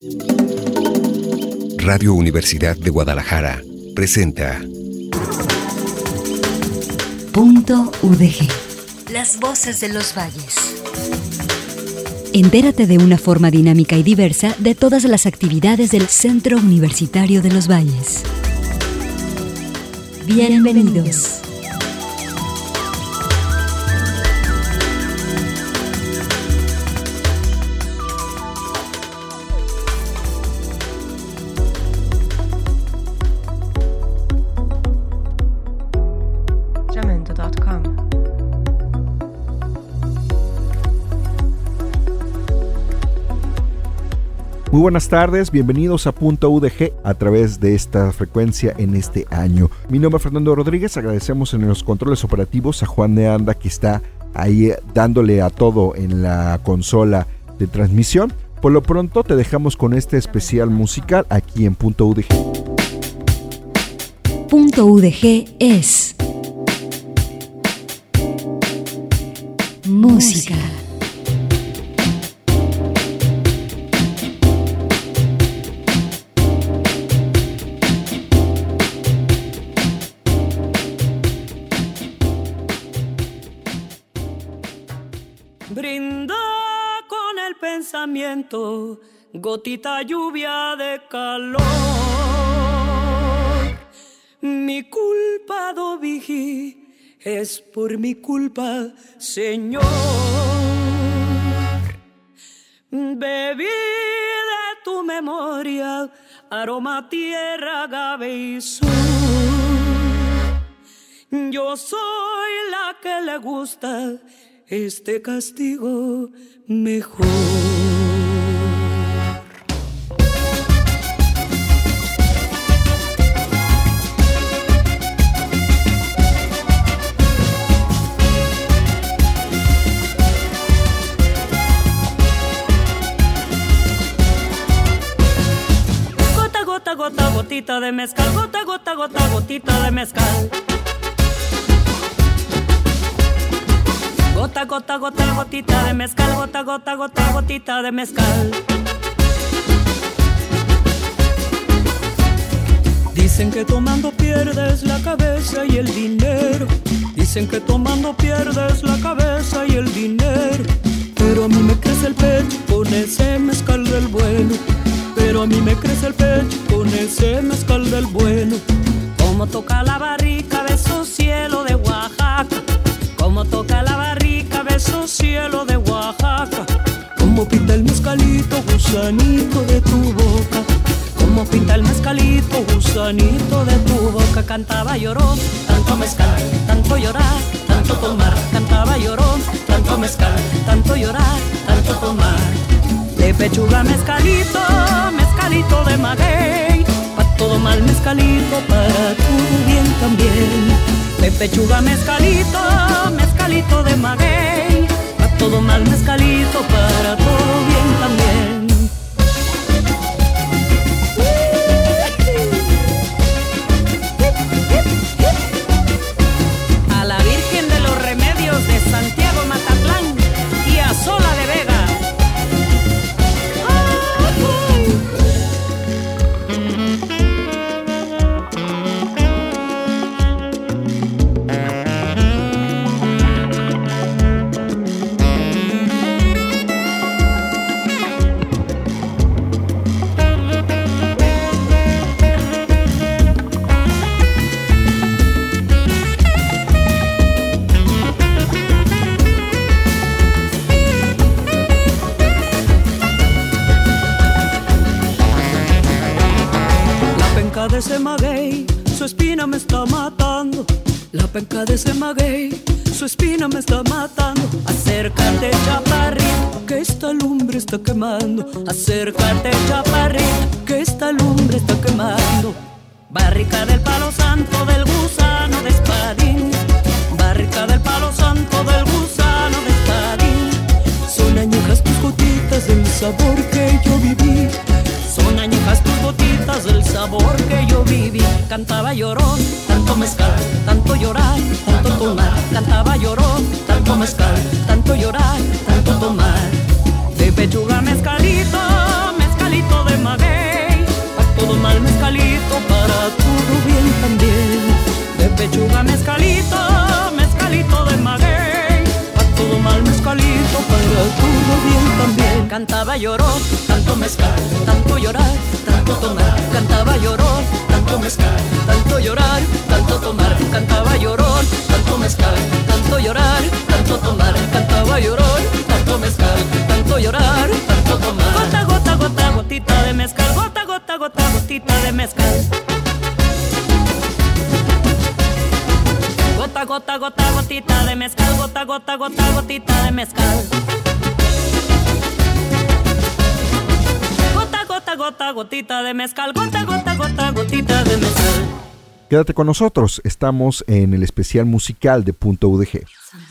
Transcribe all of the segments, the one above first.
Radio Universidad de Guadalajara presenta Punto UDG. Las voces de los valles. Entérate de una forma dinámica y diversa de todas las actividades del Centro Universitario de los Valles. Bienvenidos. Muy buenas tardes, bienvenidos a Punto UDG a través de esta frecuencia en este año. Mi nombre es Fernando Rodríguez, agradecemos en los controles operativos a Juan de Anda que está ahí dándole a todo en la consola de transmisión. Por lo pronto te dejamos con este especial musical aquí en Punto UDG. Punto UDG es música. Brinda con el pensamiento, gotita lluvia de calor. Mi culpa, Dovigi, es por mi culpa, Señor. Bebí de tu memoria, aroma, tierra, agave y sur. Yo soy la que le gusta este castigo mejor. Gota, gota, gota, gotita de mezcal. Gota, gota, gota, gotita de mezcal. Gota, gota, gota, gotita de mezcal. Gota, gota, gota, gotita de mezcal. Dicen que tomando pierdes la cabeza y el dinero. Dicen que tomando pierdes la cabeza y el dinero. Pero a mí me crece el pecho con ese mezcal del bueno. Pero a mí me crece el pecho con ese mezcal del bueno. Como toca la barrica de esos cielos de Oaxaca. Como toca la barrica, beso cielo de Oaxaca. Como pinta el mezcalito, gusanito de tu boca. Como pinta el mezcalito, gusanito de tu boca. Cantaba, lloró, tanto mezcal, tanto llorar, tanto tomar. Cantaba, lloró, tanto mezcal, tanto llorar, tanto tomar. De pechuga mezcalito, mezcalito de maguey. Pa' todo mal mezcalito, para tu bien también. De pechuga mezcalito, mezcalito de maguey. Pa' todo mal mezcalito, para todo bien también. A la Virgen de los Remedios de Santiago Matatlán y a Sola de Vega. De ese maguey, su espina me está matando. La penca de ese maguey, su espina me está matando. Acércate, chaparrito, que esta lumbre está quemando. Acércate, chaparrito, que esta lumbre está quemando. Barrica del palo santo del gusano de espadín. Barrica del palo santo del gusano de espadín. Son añejas tus gotitas del sabor que yo viví. Son añejas tus gotitas del sabor que yo viví. Cantaba llorón, tanto mezcal, tanto llorar, tanto tomar. Cantaba llorón, tanto mezcal, tanto llorar, tanto tomar. De pechuga mezcalito, mezcalito de lechuga, mezcalito, mezcalito de maguey. A todo mal mezcalito, para todo bien también. Cantaba llorón, tanto mezcal, tanto llorar, tanto tomar. Cantaba llorón, tanto mezcal, tanto llorar, tanto tomar. Cantaba llorón, tanto mezcal, tanto llorar, tanto tomar. Cantaba llorón, tanto mezcal, tanto llorar, tanto tomar. Gota, gota, gota, gotita de mezcal. Gota, gota, gota, gotita de mezcal. Gota, gota, gota, gotita de mezcal. Gota, gota, gota, gotita de mezcal. Gota, gota, gota, gotita de mezcal. Gota, gota, gota, gotita de mezcal. Quédate con nosotros, estamos en el especial musical de Punto UDG.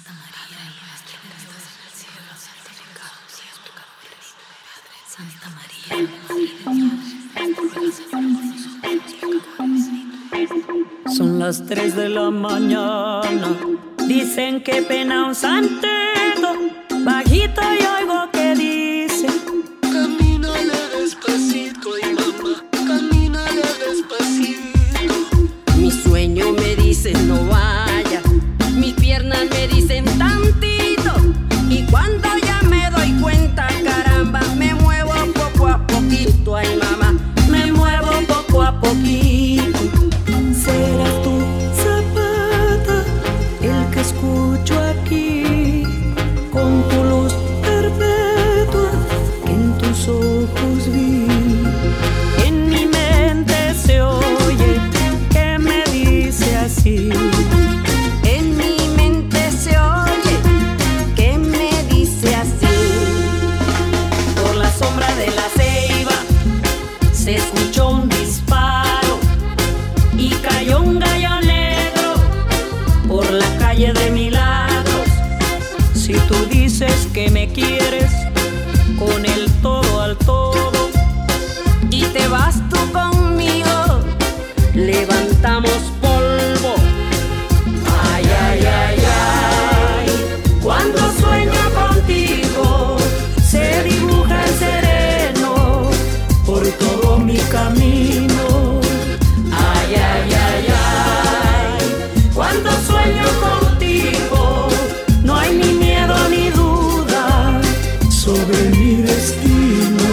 Son las 3 de la mañana. Dicen que pena un santeto. Bajito y oigo que dice: camínale despacito, ay mamá, camínale despacito. Mi sueño me dice no vaya, mis piernas me dicen tantito. Y cuando ya me doy cuenta, caramba, me muevo poco a poquito, ay mamá, me muevo poco a poquito. Serás tú, Zapata, el que escucho aquí, con tu luz perpetua que en tus ojos vi. En mi mente se oye que me dice así. en mi mente se oye que me dice así. Por la sombra de la ceiba se escuchó un disparo y cayó un gallo negro por la calle de Milagros. Si tú dices que me quieres con el todo al todo Y te vas tú conmigo, levantamos polvo. ay, ay, ay, ay, cuando sueño contigo se dibuja el sereno por todo mi camino. Ay, ay, ay, ay, cuando sueño contigo no hay ni miedo ni duda sobre mi destino.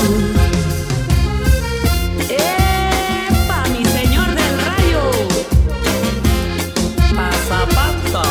¡Epa, mi señor del rayo! Pasapata.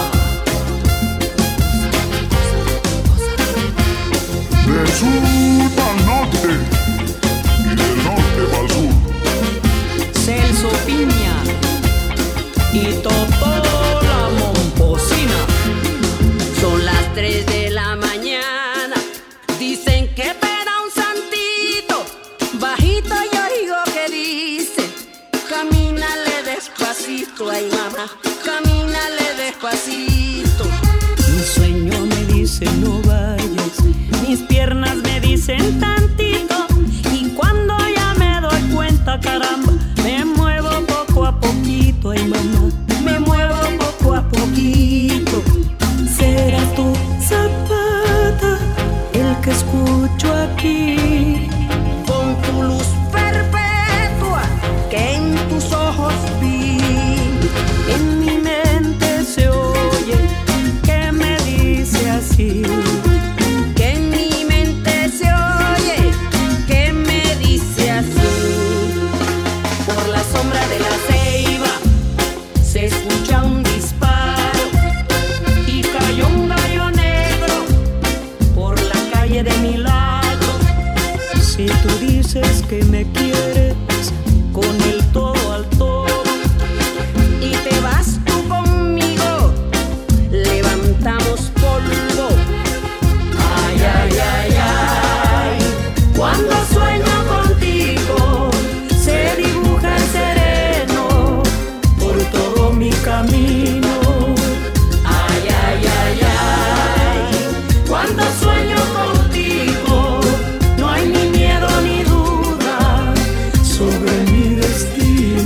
Del sur al norte y del norte al sur. Celso Piña y Totó la Momposina. Son las 3 de la mañana. Dicen que pena un santito. Bajito yo oigo que dice: camínale despacito, ay mamá, camínale despacito. Mi sueño me dice no vayas, mis piernas me dicen tantito. Y cuando ya me doy cuenta, caramba, me muevo poco a poquito, ay mamá, me muevo poco a poquito. Serás tú, Zapata, el que escucho aquí, Con tu luz perpetua que en tus ojos vi. en mi mente se oye que me dice así. Que en mi mente se oye que me dice así. Por la sombra de la ceiba se escucha un disparo y cayó un gallo negro por la calle de Milagros. Si tú dices que me quieres con el todo al todo Y te vas tú conmigo, levantamos polvo. ay, ay, ay, ay, cuando sueño contigo se dibuja el sereno por todo mi camino. Ay, ay, ay, ay, cuando sueño contigo no hay ni miedo ni duda sobre mi destino.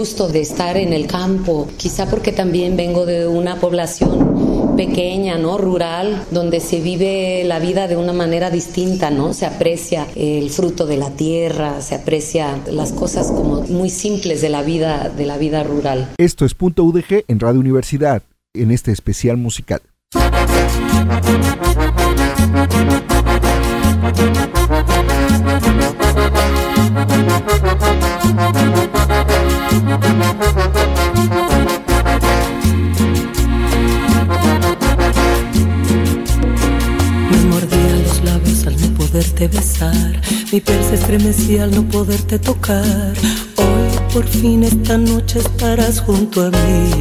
gusto de estar en el campo, quizá porque también vengo de una población pequeña, ¿no? Rural, donde se vive la vida de una manera distinta, ¿no? Se aprecia el fruto de la tierra, se aprecia las cosas como muy simples de la vida rural. Esto es Punto UDG en Radio Universidad, en este especial musical. Me mordía los labios al no poderte besar, mi piel se estremecía al no poderte tocar. Hoy por fin esta noche estarás junto a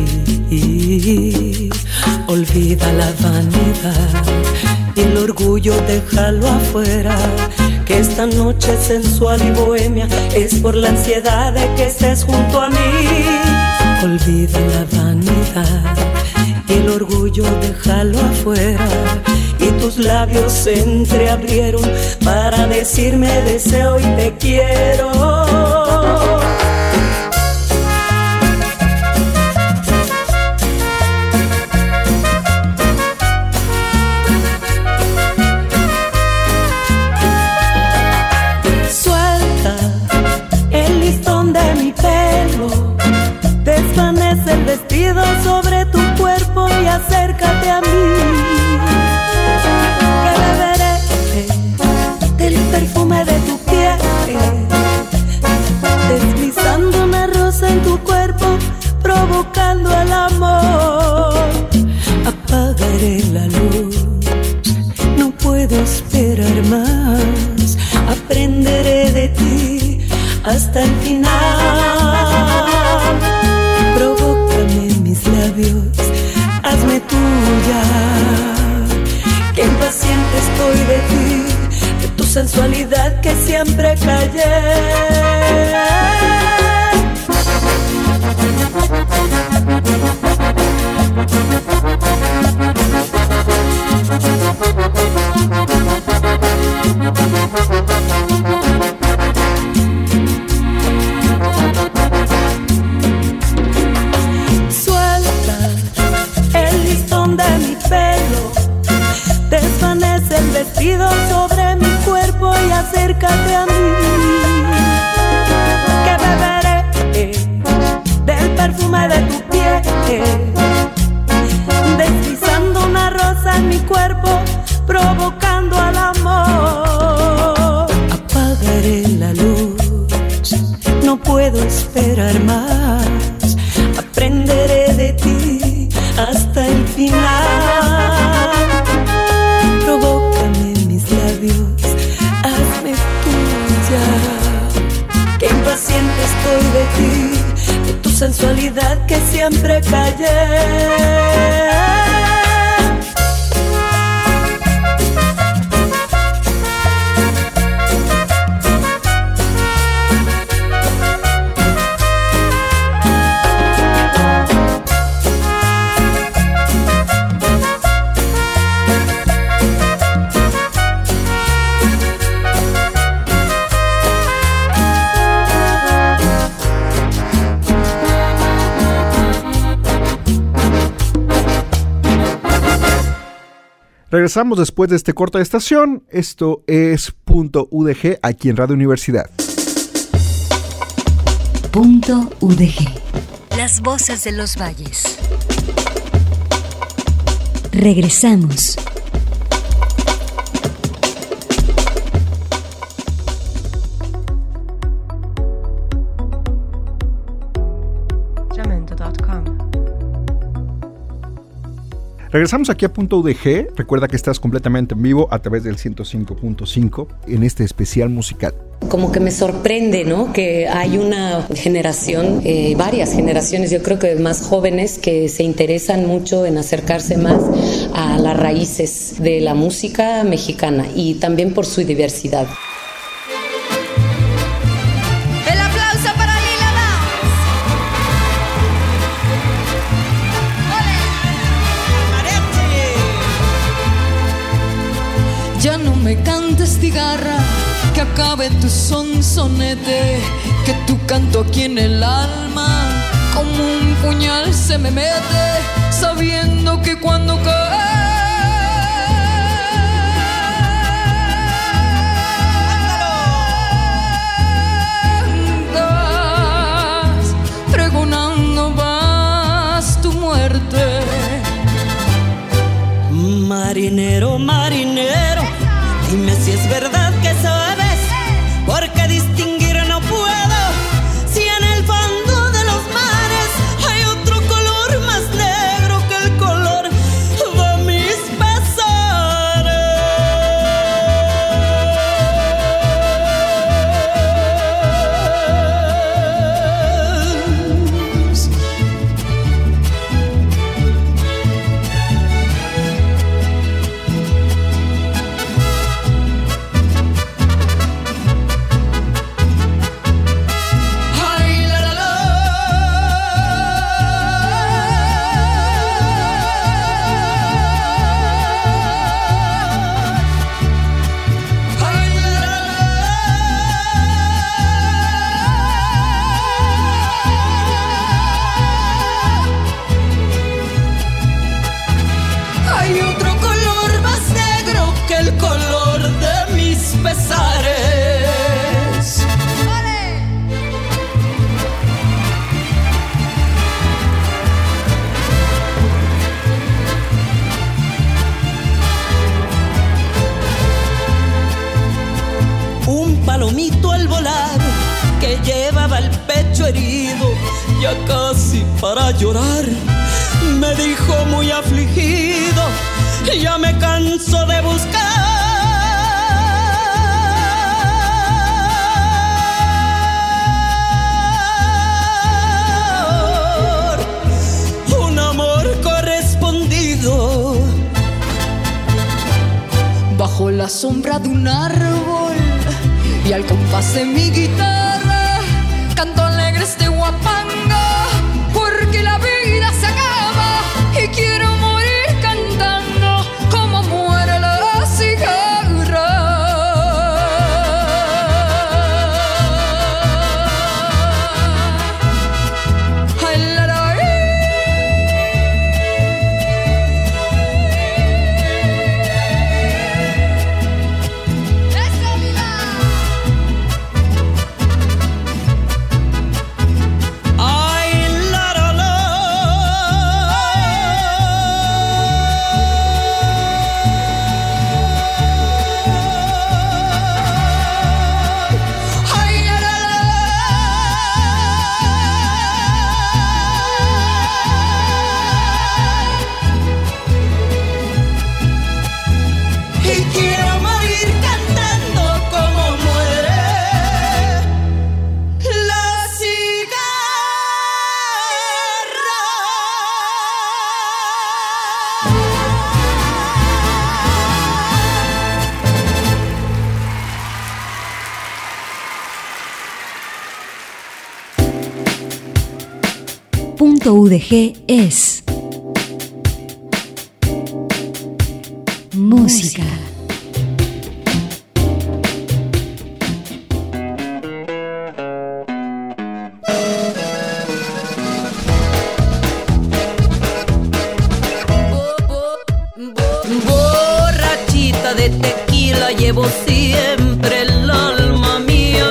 mí. Olvida la vanidad y el orgullo déjalo afuera, que esta noche sensual y bohemia es por la ansiedad de que estés junto a mí. Olvida la vanidad y el orgullo déjalo afuera, y tus labios se entreabrieron para decirme deseo y te quiero. El vestido sobre tu cuerpo y acércate a mí, que beberé del perfume de tu piel, deslizando una rosa en tu cuerpo, provocando el amor. Apagaré la luz, no puedo esperar más, aprenderé de ti hasta el final. Labios, hazme tuya, que impaciente estoy de ti, de tu sensualidad que siempre callé. Sobre mi cuerpo y acércate a mí, que beberé del perfume de tu piel, deslizando una rosa en mi cuerpo, provocando al amor. Apagaré la luz, no puedo esperar más, aprenderé de ti hasta el final. Hazme tuya, que impaciente estoy de ti, de tu sensualidad que siempre callé. Regresamos después de este corte de estación. Esto es Punto UDG aquí en Radio Universidad. Punto UDG. Las voces de los valles. Regresamos. Regresamos aquí a Punto UDG. Recuerda que estás completamente en vivo a través del 105.5 en este especial musical. Como que me sorprende, ¿no? Que hay una generación, varias generaciones, yo creo que más jóvenes, que se interesan mucho en acercarse más a las raíces de la música mexicana y también por su diversidad. Ya no me cantes cigarra, que acabe tu sonsonete, que tu canto aquí en el alma puñal se me mete, sabiendo que cuando cantas, pregonando vas tu muerte. Marinero, marinero, dime si es verdad que sabes, porque distinguir no puedo, si en el fondo de los mares hay otro color más negro que el color de mis pesares. Hay otro color más negro que el color de mis pesares. Un palomito al volar que llevaba el pecho herido, ya casi para llorar, me dijo muy afligido: ya me canso de buscar un amor correspondido. Bajo la sombra de un árbol y al compás de mi guitarra, canto alegre este guapanga, porque la vida se acaba y quiero morir cantando como muere la cigarra. Ay, la, la, UDG es música. Borrachita de tequila llevo siempre el alma mía,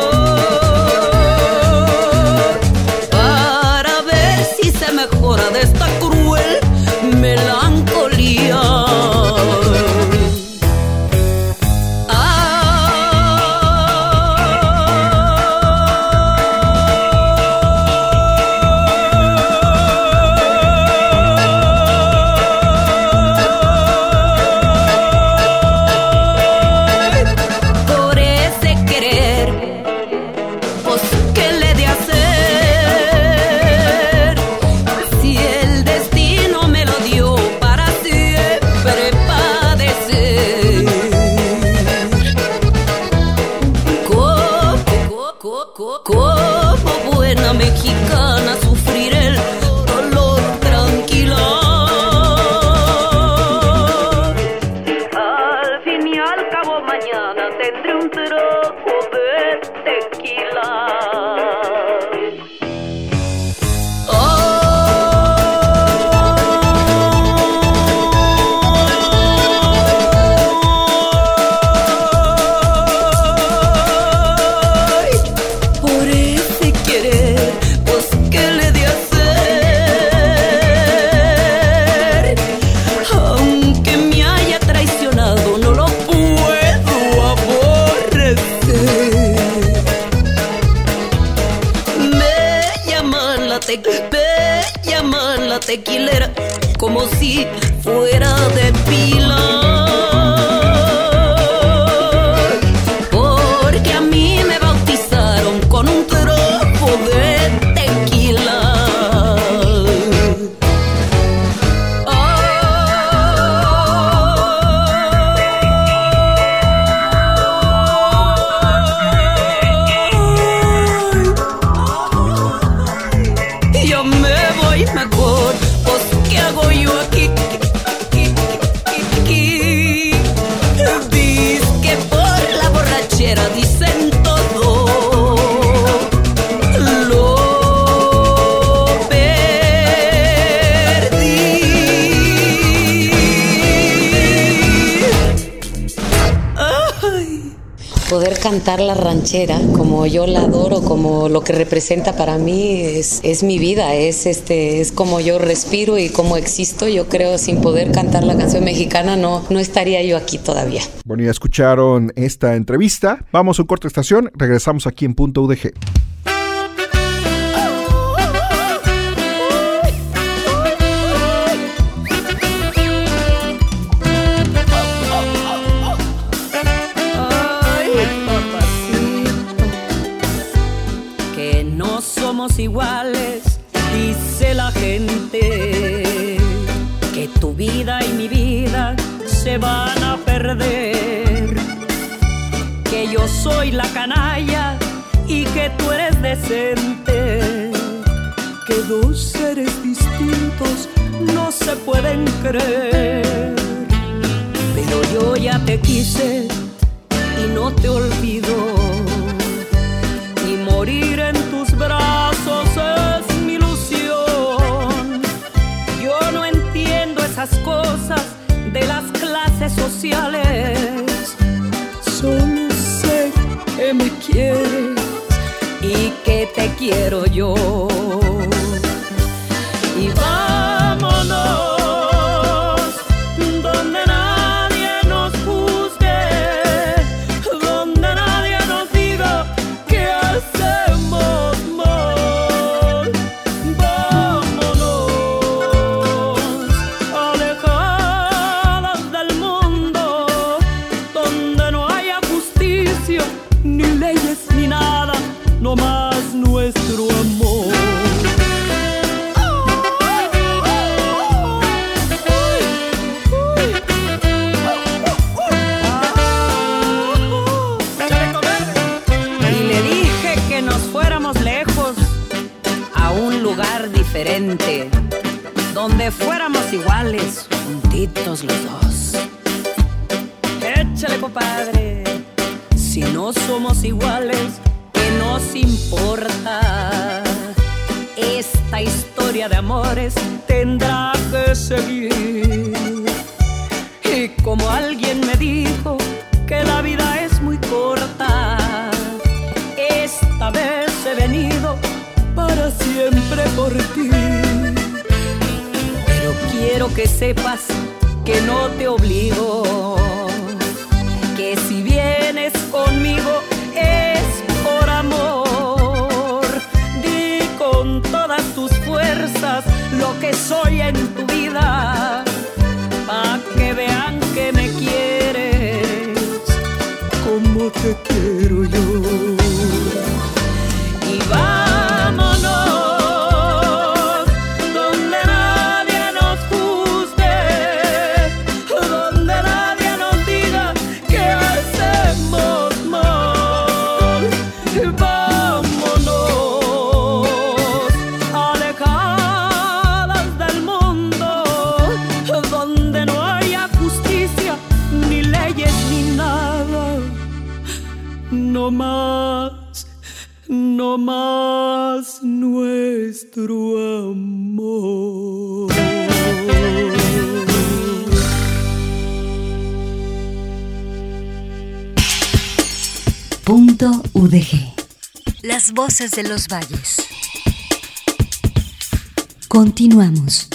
para ver si se mejora de esta cruel melancolía. Por la tequilera como si fuera de pila. Porque a mí me bautizaron con un tropo de tequila. Yo me voy mejor, pues ¿qué hago yo aquí? Dice que por la borrachera dicen todo. Lo perdí. Ay. Poder cantar la ranchera como yo la adoro, como lo que representa para mí es mi vida, es como yo respiro y como existo. Yo creo sin poder cantar la canción mexicana no estaría yo aquí todavía. Bueno, ya escucharon esta entrevista. Vamos a un corte de estación, regresamos aquí en Punto UDG. Que no somos iguales, dice la gente, que tu vida y mi vida se van a perder, que yo soy la canalla y que tú eres decente, que dos seres distintos no se pueden creer, pero yo ya te quise y no te olvido. Y morir en tus brazos es mi ilusión. Yo no entiendo esas cosas de las clases sociales. Solo sé que me quieres y que te quiero yo. Y vámonos donde nadie nos juzgue, donde nadie nos diga que hacemos mal. Vámonos alejadas del mundo, donde no haya justicia, ni leyes, ni nada, no más nuestro amor. Y le dije que nos fuéramos lejos a un lugar diferente, donde fuéramos iguales, juntitos los dos. Échale, compadre. Si no somos iguales, ¿qué nos importa? Esta historia de amores tendrá que seguir. Y como alguien me dijo que la vida es muy corta, esta vez he venido para siempre por ti. Pero quiero que sepas que no te obligo, que si vienes conmigo es por amor. Di con todas tus fuerzas lo que soy en tu vida, pa' que vean que me quieres como te quiero yo. Y vámonos donde nadie nos juzgue, donde nadie nos diga que hacemos mal. Vámonos alejadas del mundo, donde no haya justicia, ni leyes, ni nada. No más nuestro amor. Punto UDG. Las voces de los valles. Continuamos.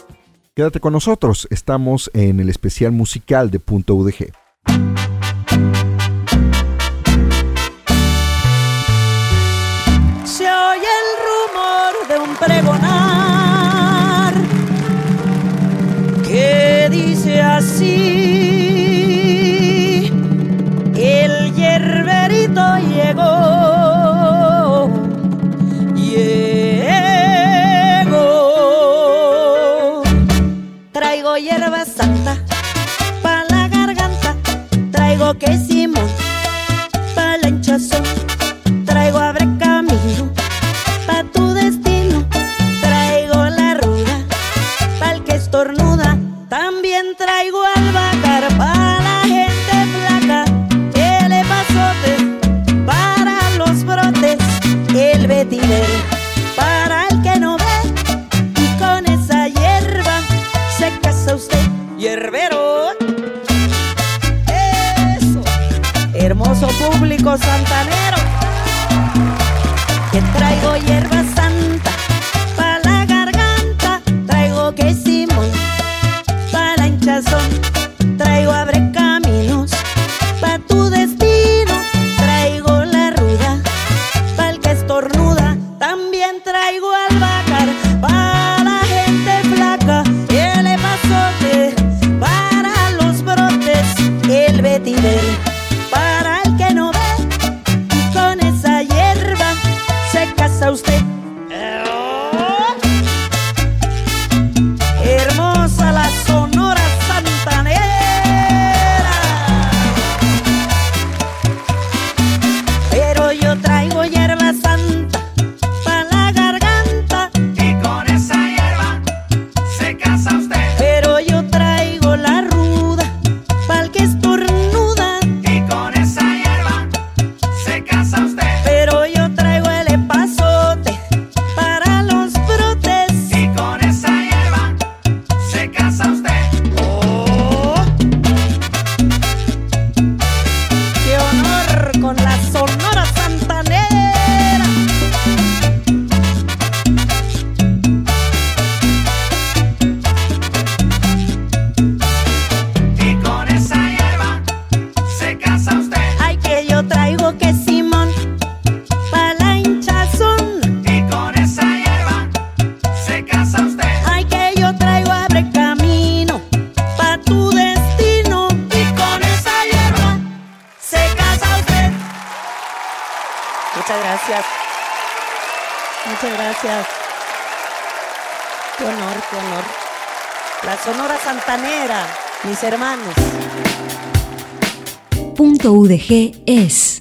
Quédate con nosotros, estamos en el especial musical de Punto UDG. así el hierberito llegó. Traigo hierba santa pa' la garganta, traigo quesimón pa' la hinchazón, traigo abre camino pa' tu destino, traigo la ruda pa'l que estornuda, también traigo albahaca pa' la gente flaca, el epazote para los brotes, el vetiver para el que no ve, y con esa hierba se casa usted, hierbero. Eso, hermoso público santanero, que traigo hierba santa pa' la garganta, traigo quesimón pa' la hinchazón, traigo abre caminos pa' tu destino, traigo la ruda pa'l que estornuda, también traigo albahaca pa' la gente flaca, el epazote para los brotes, el vetiver para el que no ve, y con esa hierba se casa usted. Hermosa la Sonora Santanera. Pero yo traigo hierba santa pa' la garganta, y con esa hierba se casa usted. pero yo traigo la ruda pa'l que estornuda, Y con esa hierba se casa usted. pero yo traigo el epazote para los brotes. Y con esa hierba se casa usted. ¡Oh! ¡Qué honor con la Sonora Santanera! Y con esa hierba se casa usted. Ay, que yo traigo quesimón pa' la hinchazón. Y con esa hierba se casa usted. Ay, que yo traigo abre camino pa' tu destino. Y con esa hierba Se casa usted. Muchas gracias. Muchas gracias. Qué honor, qué honor. La Sonora Santanera, mis hermanos. Punto UDG es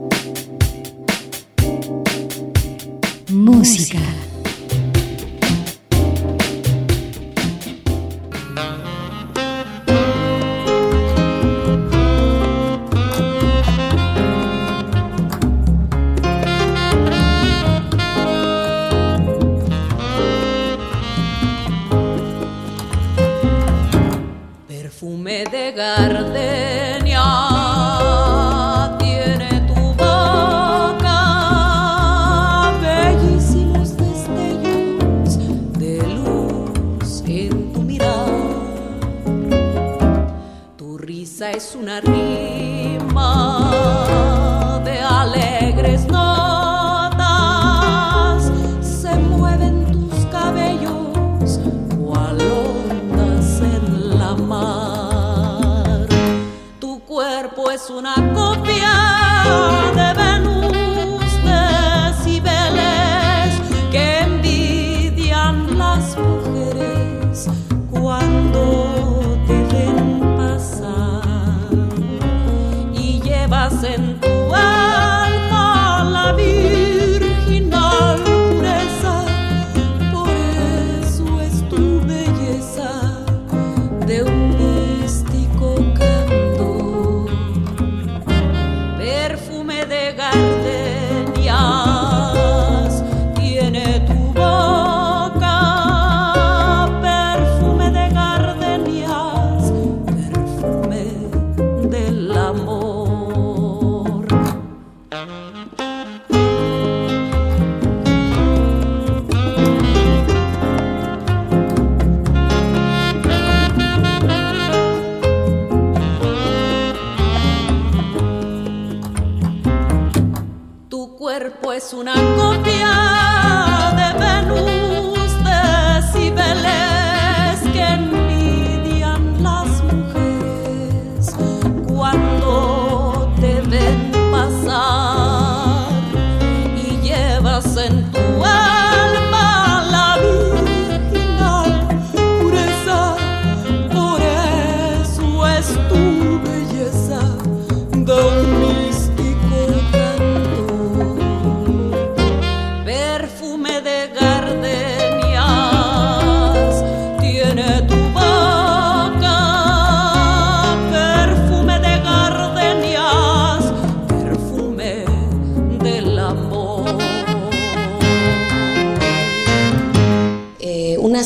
música. Perfume de gardenia tiene tu boca, bellísimos destellos de luz en tu mirar. Tu risa es una rima de alegres notas, se mueven tus cabellos cual ondas en la mar. Tu cuerpo es una copia de Venus, de Cibeles, que envidian las mujeres cuando te ven pasar. Y llevas en tu alma la virginal pureza, por eso es tu belleza de un místico candor. Perfume de gardenias tiene tu boca, perfume de gardenias, perfume del amor. Tu cuerpo es una copia de Venus, de Cibeles, que envidian las mujeres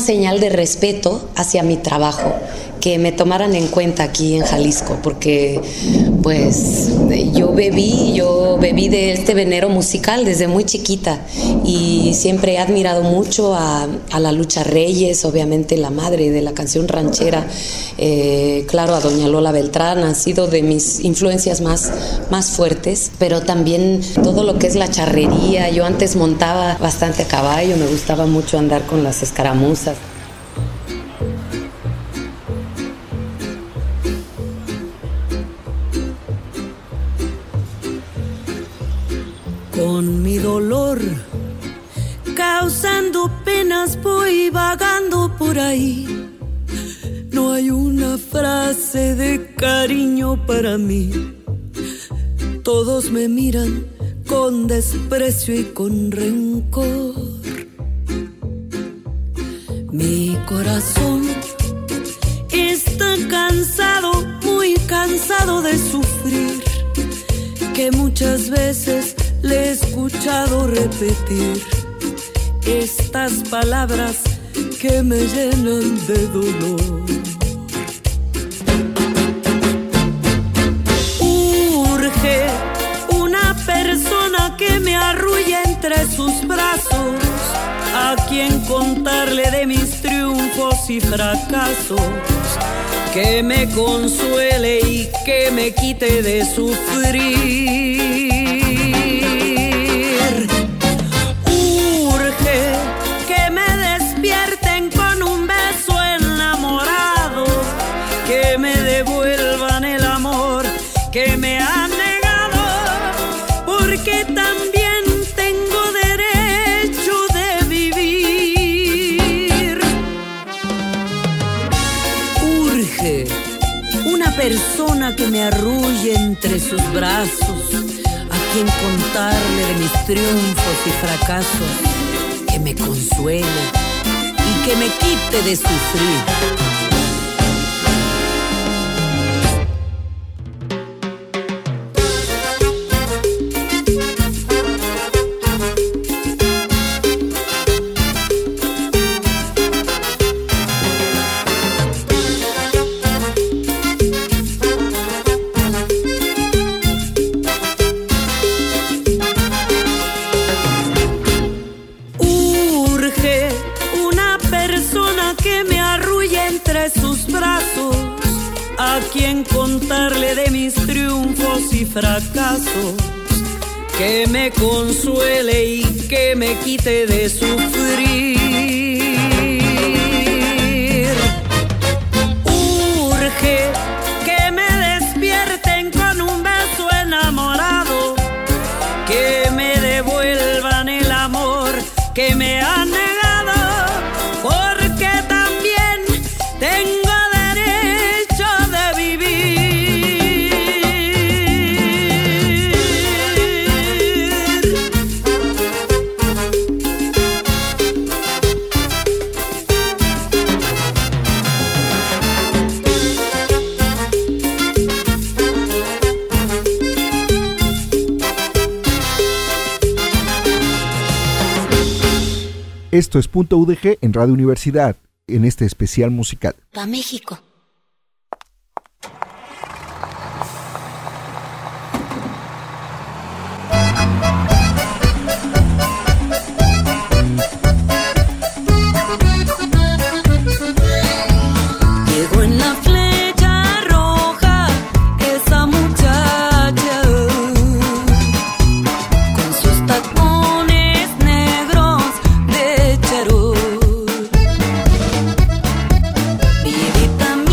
señal de respeto hacia mi trabajo, que me tomaran en cuenta aquí en Jalisco, porque pues yo bebí de este venero musical desde muy chiquita y siempre he admirado mucho a la Lucha Reyes, obviamente la madre de la canción ranchera, claro, a doña Lola Beltrán, ha sido de mis influencias más fuertes, pero también todo lo que es la charrería. Yo antes montaba bastante a caballo, me gustaba mucho andar con las escaramuzas. Con mi dolor, causando penas, voy vagando por ahí. No hay una frase de cariño para mí. Todos me miran con desprecio y con rencor. Mi corazón está cansado, muy cansado de sufrir, que muchas veces le he escuchado repetir estas palabras que me llenan de dolor. Urge una persona que me arrulle entre sus brazos, a quien contarle de mis triunfos y fracasos, que me consuele y que me quite de sufrir. Urge que me despierten con un beso enamorado, que me devuelvan el amor que me han negado, porque también tengo derecho de vivir. Urge una persona que me arrulle entre sus brazos, a quien contarle de mis triunfos y fracasos, que me consuele y que me quite de sufrir. A quien contarle de mis triunfos y fracasos, que me consuele y que me quite de sufrir. Urge que me despierten con un beso enamorado, que me devuelvan el amor que me han negado, porque también tengo Esto es Punto UDG en Radio Universidad, en este especial musical. Pa' México. Llegó en la flecha roja esa muchacha, con sus tacones negros de charol. Vidita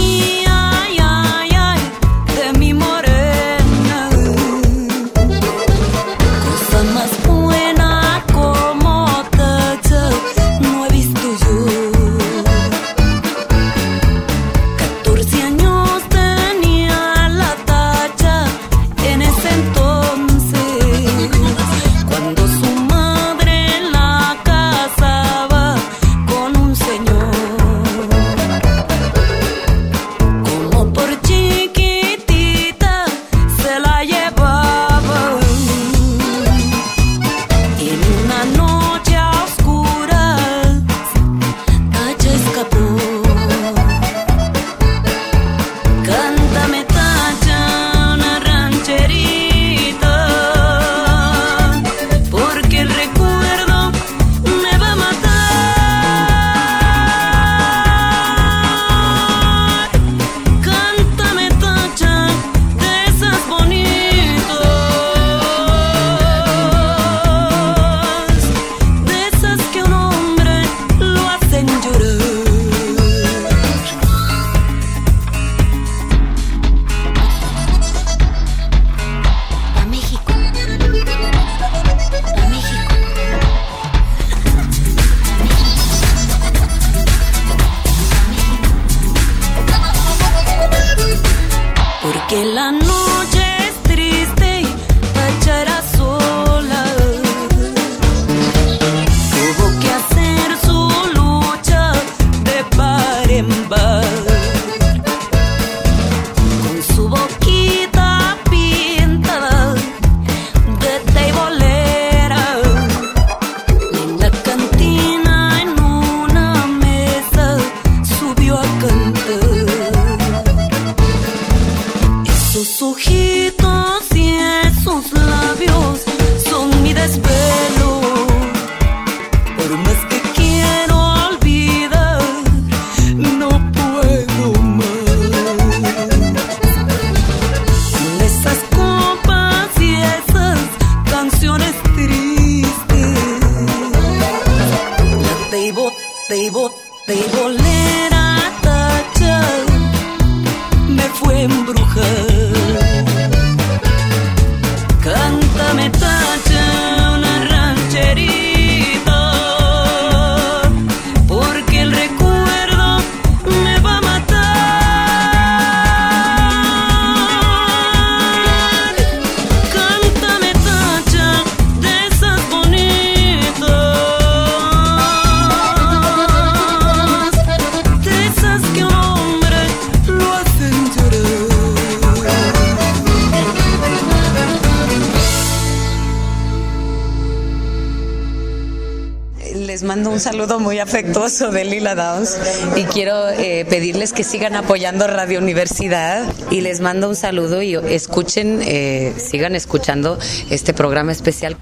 les mando un saludo muy afectuoso de Lila Downs y quiero pedirles que sigan apoyando Radio Universidad y les mando un saludo y escuchen, sigan escuchando este programa especial.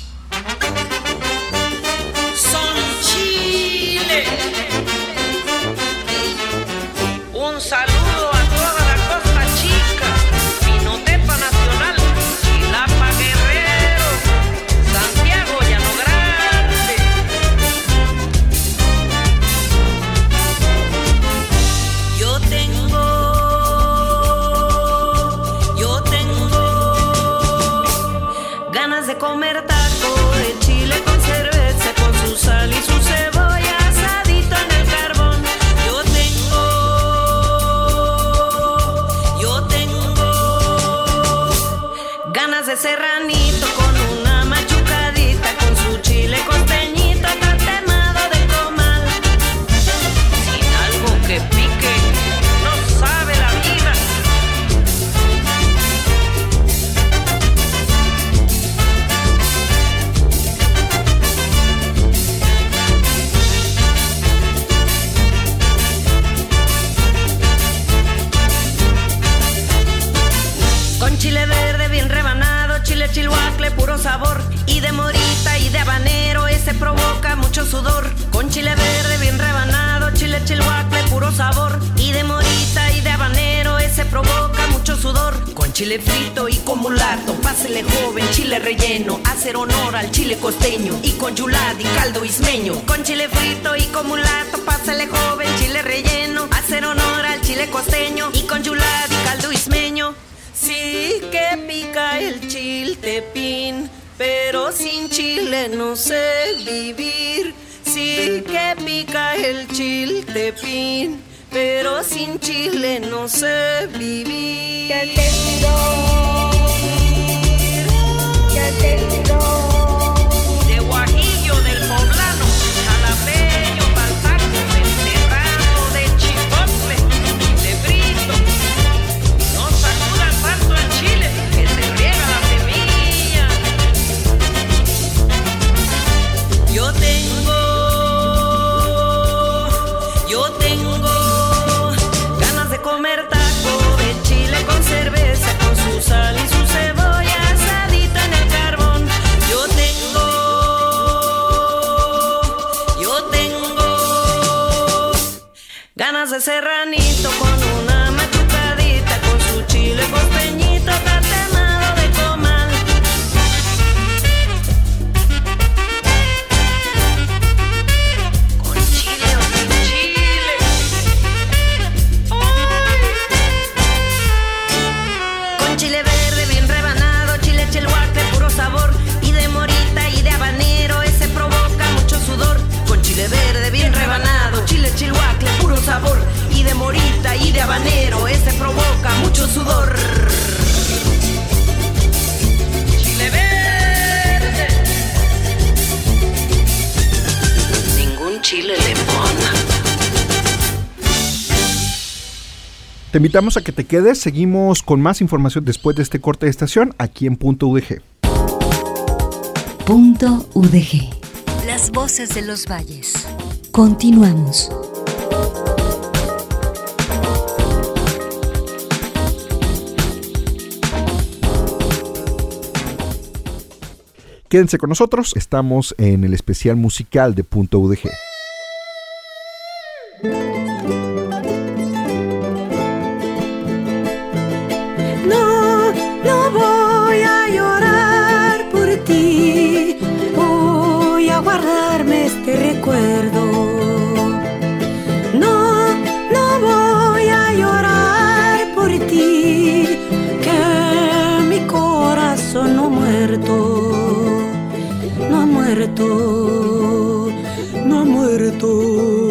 Serranito con una machucadita, con su chile costeñito tatemado de comal. Sin algo que pique, no sabe la vida. Con chile verde bien rebanado, chile chilhuacle, puro sabor, y de morita y de habanero, ese provoca mucho sudor. Con chile verde bien rebanado, chile chilhuacle, puro sabor, y de morita y de habanero, ese provoca mucho sudor. Con chile frito y con mulato, pásele joven, chile relleno, hacer honor al chile costeño, y con chulad y caldo ismeño. Con chile frito y con mulato, pásele joven, chile relleno, hacer honor al chile costeño, y con chulad y caldo ismeño. Sí que pica el chiltepín, pero sin chile no sé vivir. Sí que pica el chiltepín, pero sin chile no sé vivir. Ya tengo de guajillo del poblano, jalapeño, balsaco, del serrano, de chipotle, de frito. No sacudan tanto el chile, que se riega la semilla. Yo tengo ganas de comer taco de chile con cerveza, con su sal y su cebolla asadita en el carbón. Yo tengo ganas de serranito con una machucadita, con su chile costeñito tatemado de comal. Con chile o sin chile. Con chile verde bien rebanado, chile chilhuacle, puro sabor, y de morita y de habanero, ese provoca mucho sudor. Con chile verde bien rebanado, chile chilhuacle, puro sabor, y de morita y de habanero, ese provoca mucho sudor. Chile verde, ningún chile le pone. Te invitamos a que te quedes, seguimos con más información después de este corte de estación aquí en Punto UDG. Punto UDG. Las voces de los valles. Continuamos. Quédense con nosotros, estamos en el especial musical de Punto UDG. No voy a llorar por ti, voy a guardarme este recuerdo. No voy a llorar por ti, que mi corazón no ha muerto, no ha muerto, no ha muerto.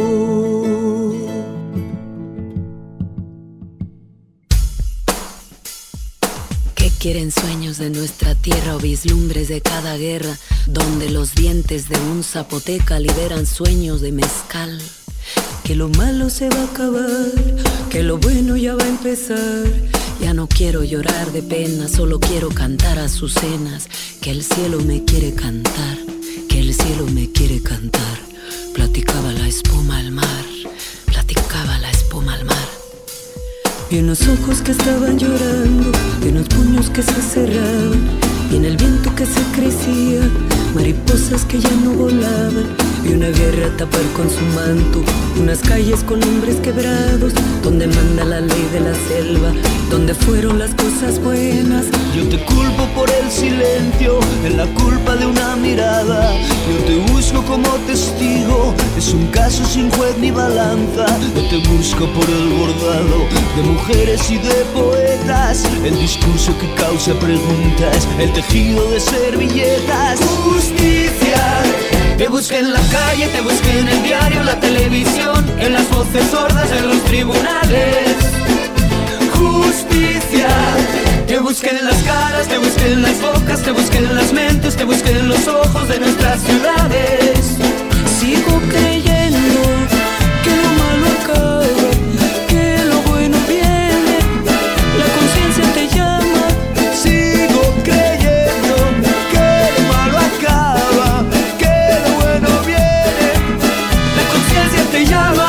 Quieren sueños de nuestra tierra o vislumbres de cada guerra, donde los dientes de un zapoteca liberan sueños de mezcal. Que lo malo se va a acabar, que lo bueno ya va a empezar. Ya no quiero llorar de pena, solo quiero cantar azucenas. Que el cielo me quiere cantar, que el cielo me quiere cantar. platicaba la espuma al mar, platicaba la espuma al mar. Y en los ojos que estaban llorando, y en los puños que se cerraban, y en el viento que se crecía, mariposas que ya no volaban, y una guerra a tapar con su manto, unas calles con hombres quebrados, donde manda la ley de la selva, donde fueron las cosas buenas. Yo te culpo por el silencio, en la culpa de una mirada. Yo te busco como testigo, es un caso sin juez ni balanza. Yo te busco por el bordado de mujeres y de poetas, el discurso que causa preguntas, el tejido de servilletas. Justicia, te busqué en la calle, te busqué en el diario, la televisión, en las voces sordas de los tribunales. Justicia, te busqué en las caras, te busqué en las bocas, te busqué en las mentes, te busqué en los ojos de nuestras ciudades. Sigo creyendo que lo malo acaba, que lo bueno viene, la conciencia te llama. Sigo creyendo que lo malo acaba, que lo bueno viene, la conciencia te llama.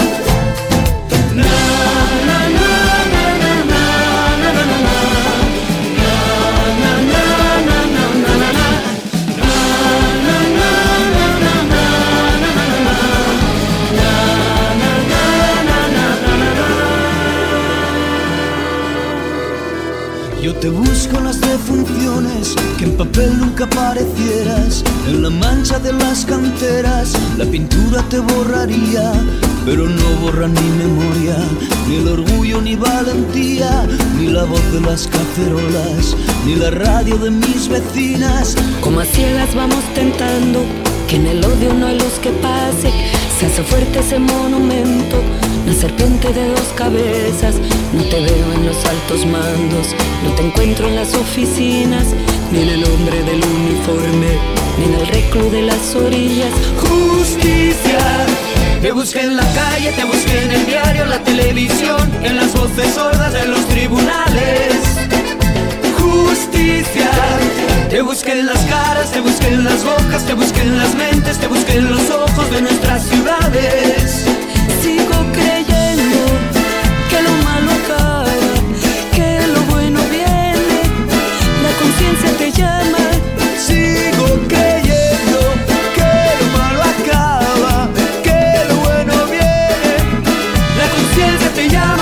Yo te busco en las defunciones, que en papel nunca aparecieras, en la mancha de las canteras, la pintura te borraría, pero no borra ni memoria, ni el orgullo ni valentía, ni la voz de las cacerolas, ni la radio de mis vecinas. Como a ciegas vamos tentando, que en el odio no hay luz que pase, se hace fuerte ese monumento, la serpiente de dos cabezas. No te veo en los altos mandos, no te encuentro en las oficinas, ni en el hombre del uniforme, ni en el reclu de las orillas. Justicia, te busqué en la calle, te busqué en el diario, la televisión, en las voces sordas de los tribunales. Justicia, te busqué en las caras, te busqué en las bocas, te busqué en las mentes, te busqué en los ojos de nuestras ciudades. Sigo creyendo que lo malo acaba, que lo bueno viene, la conciencia te llama. Sigo creyendo que lo malo acaba, que lo bueno viene, la conciencia te llama.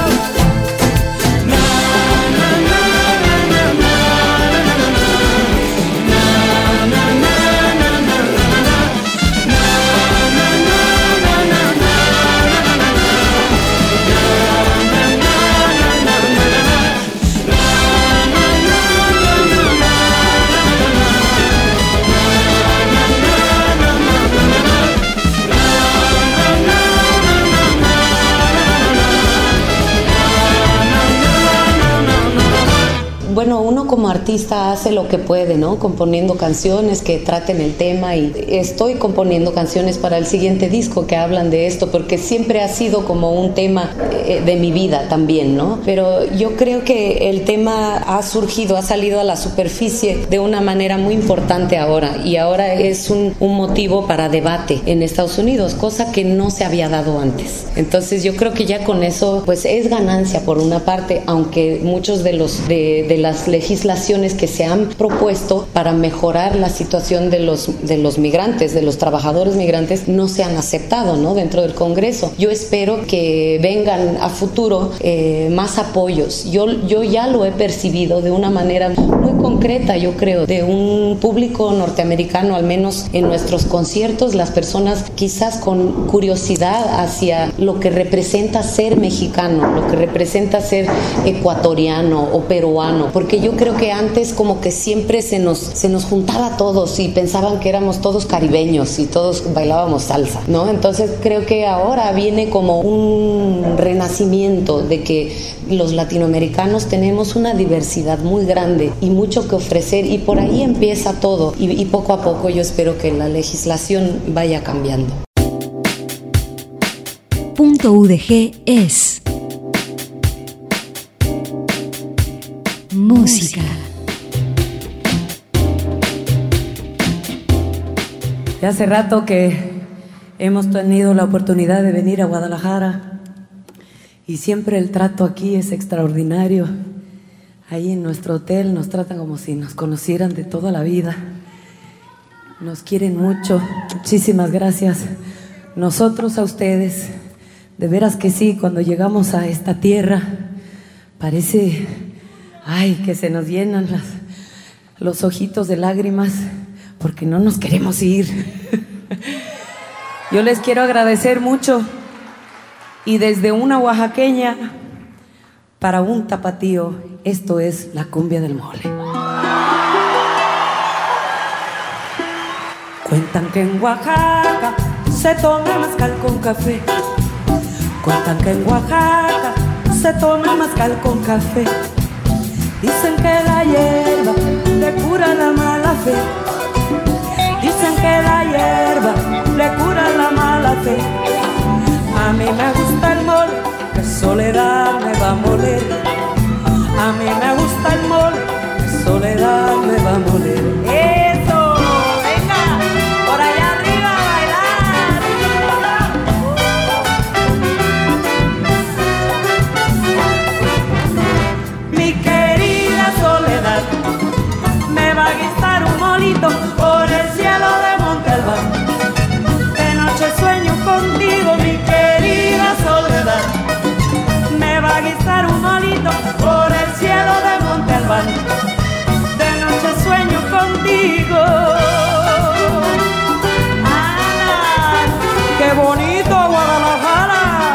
Bueno, uno como artista hace lo que puede, ¿no? Componiendo canciones que traten el tema, y estoy componiendo canciones para el siguiente disco que hablan de esto, porque siempre ha sido como un tema de mi vida también, ¿no? Pero yo creo que el tema ha surgido, ha salido a la superficie de una manera muy importante ahora, y ahora es un motivo para debate en Estados Unidos, cosa que no se había dado antes. Entonces yo creo que ya con eso pues es ganancia por una parte, aunque muchos de las legislaciones que se han propuesto para mejorar la situación de los migrantes, de los trabajadores migrantes, no se han aceptado, ¿no? Dentro del Congreso. Yo espero que vengan a futuro más apoyos. Yo ya lo he percibido de una manera muy concreta, yo creo, de un público norteamericano, al menos en nuestros conciertos, las personas quizás con curiosidad hacia lo que representa ser mexicano, lo que representa ser ecuatoriano o peruano, porque yo creo que antes como que siempre se nos juntaba a todos y pensaban que éramos todos caribeños y todos bailábamos salsa, ¿no? Entonces creo que ahora viene como un renacimiento de que los latinoamericanos tenemos una diversidad muy grande y mucho que ofrecer, y por ahí empieza todo, y poco a poco yo espero que la legislación vaya cambiando. Punto UDG es música. Ya hace rato que hemos tenido la oportunidad de venir a Guadalajara y siempre el trato aquí es extraordinario. Ahí en nuestro hotel nos tratan como si nos conocieran de toda la vida. Nos quieren mucho. Muchísimas gracias. Nosotros a ustedes. De veras que sí, cuando llegamos a esta tierra parece, que se nos llenan los ojitos de lágrimas porque no nos queremos ir. Yo les quiero agradecer mucho y desde una oaxaqueña para un tapatío, esto es la cumbia del mole. Cuentan que en Oaxaca se toma mezcal con café. Cuentan que en Oaxaca se toma mezcal con café. Dicen que la hierba le cura la mala fe. Dicen que la hierba le cura la mala fe. A mí me gusta el mole, que soledad me va a moler. A mí me gusta el mole, que soledad me va a moler. ¡Eso! ¡Venga! ¡Por allá arriba a bailar! Mi querida soledad me va a guisar un molito por el cielo de Monte Albán. De noche sueño contigo, mi querida soledad. Me va a guisar un molito por el cielo de Monte Albán. De noche sueño contigo. ¡Ana! ¡Qué bonito Guadalajara!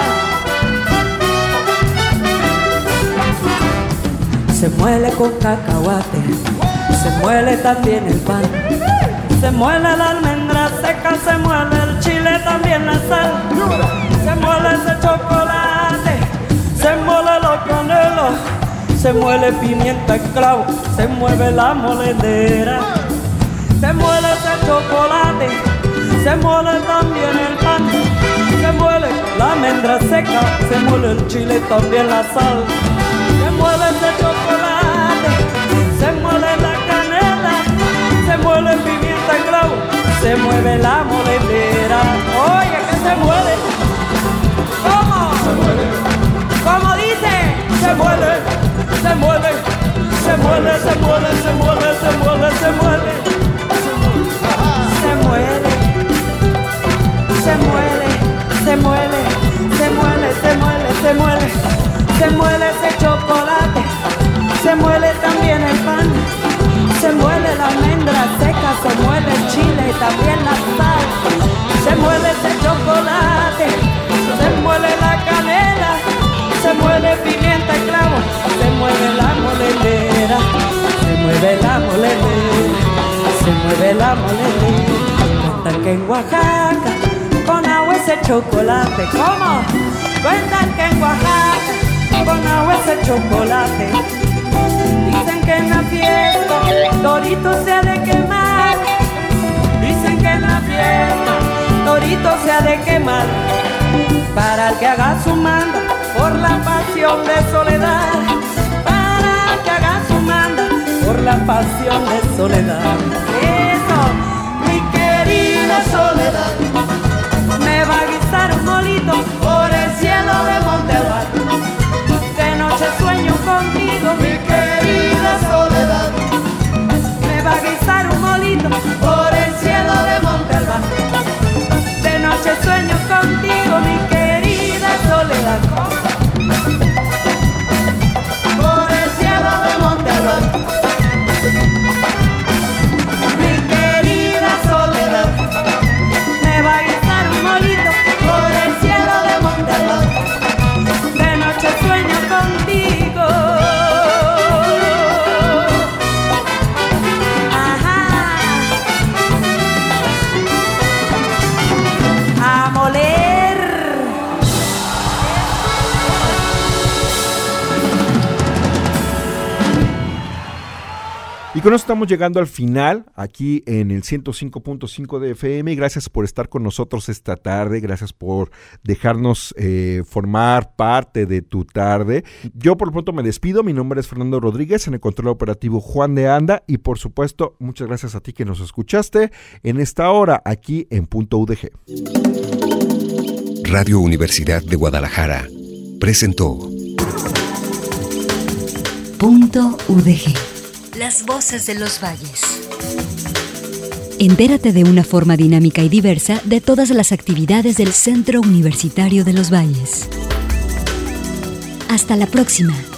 Se muele con cacahuate, se muele también el pan. Se muele la almendra seca, se muele el chile, también la sal. Se muele ese chocolate, se muele la canela, se muele pimienta y clavo, se mueve la molendera. Se muele ese chocolate, se muele también el pan. Se muele la almendra seca, se muele el chile, también la sal. Se muele ese chocolate, se muele la canela, se muele pimienta y clavo, se mueve la molendera. Oye, que se mueve. ¿Cómo? Se mueve. ¿Cómo dice? Se mueve, se mueve, se mueve, se mueve, se mueve, se mueve, se mueve. Se mueve, se mueve, se mueve, se mueve, se mueve, se mueve. Se muele ese chocolate, se muele también el pan. Se muele la almendra seca, se muele el chile y también la sal. Se muele ese chocolate, se muele la canela, se muele pimienta y clavo, se mueve la molendera, se mueve la molendera, se mueve la molendera. Cuentan que en Oaxaca con agua ese chocolate, ¿cómo? Cuentan que en Oaxaca con agua ese chocolate. Dicen que en la fiesta Torito se ha de quemar. Dicen que en la fiesta Torito se ha de quemar. Para el que haga su manda por la pasión de soledad. Para el que haga su manda por la pasión de soledad. Eso, mi querida soledad, me va a guisar un molito por el cielo de Monte Albán. De noche sueño contigo, mi querida soledad. Me va a guisar un molito por el cielo de Monte Albán. De noche sueño contigo, mi querida soledad. Por el cielo de Monte Albán. Mi querida soledad. Me va a guisar un molito por el cielo de Monte Albán. De noche sueño contigo. Ajá. A moler. Y con eso estamos llegando al final, aquí en el 105.5 de FM. Gracias por estar con nosotros esta tarde, gracias por dejarnos formar parte de tu tarde. Yo por lo pronto me despido, mi nombre es Fernando Rodríguez, en el control operativo Juan de Anda, y por supuesto, muchas gracias a ti que nos escuchaste en esta hora, aquí en Punto UDG. Radio Universidad de Guadalajara presentó Punto UDG. Las voces de los valles. Entérate de una forma dinámica y diversa de todas las actividades del Centro Universitario de los Valles. Hasta la próxima.